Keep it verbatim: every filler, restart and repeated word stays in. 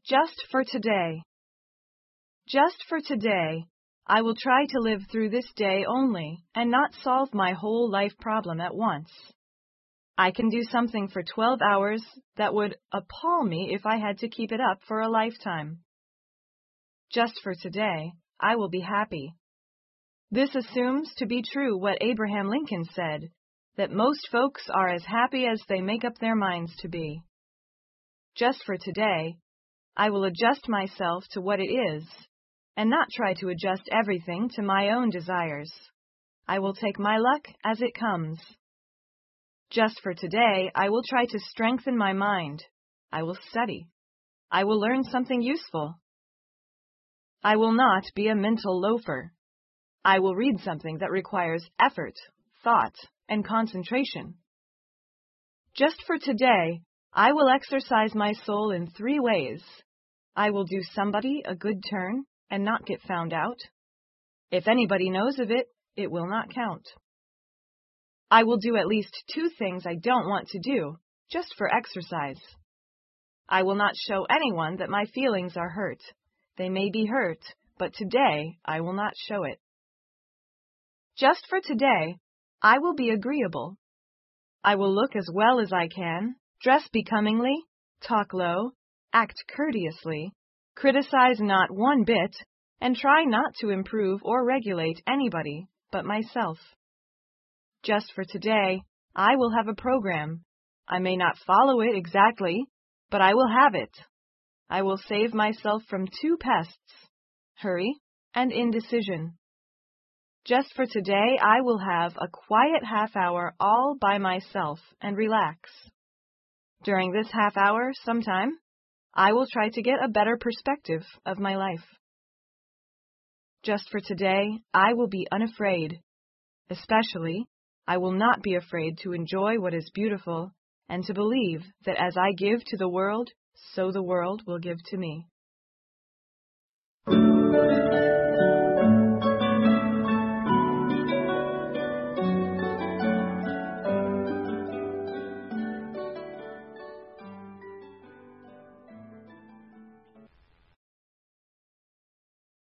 Just for today. Just for today, I will try to live through this day only and not solve my whole life problem at once. I can do something for twelve hours that would appall me if I had to keep it up for a lifetime. Just for today, I will be happy. This assumes to be true what Abraham Lincoln said, that most folks are as happy as they make up their minds to be. Just for today, I will adjust myself to what it is, and not try to adjust everything to my own desires. I will take my luck as it comes. Just for today, I will try to strengthen my mind. I will study. I will learn something useful. I will not be a mental loafer. I will read something that requires effort, thought, and concentration. Just for today, I will exercise my soul in three ways. I will do somebody a good turn and not get found out. If anybody knows of it, it will not count. I will do at least two things I don't want to do, just for exercise. I will not show anyone that my feelings are hurt. They may be hurt, but today I will not show it. Just for today, I will be agreeable. I will look as well as I can, dress becomingly, talk low, act courteously, criticize not one bit, and try not to improve or regulate anybody but myself. Just for today, I will have a program. I may not follow it exactly, but I will have it. I will save myself from two pests, hurry and indecision. Just for today, I will have a quiet half hour all by myself and relax. During this half hour, sometime, I will try to get a better perspective of my life. Just for today, I will be unafraid. Especially, I will not be afraid to enjoy what is beautiful and to believe that as I give to the world, so the world will give to me.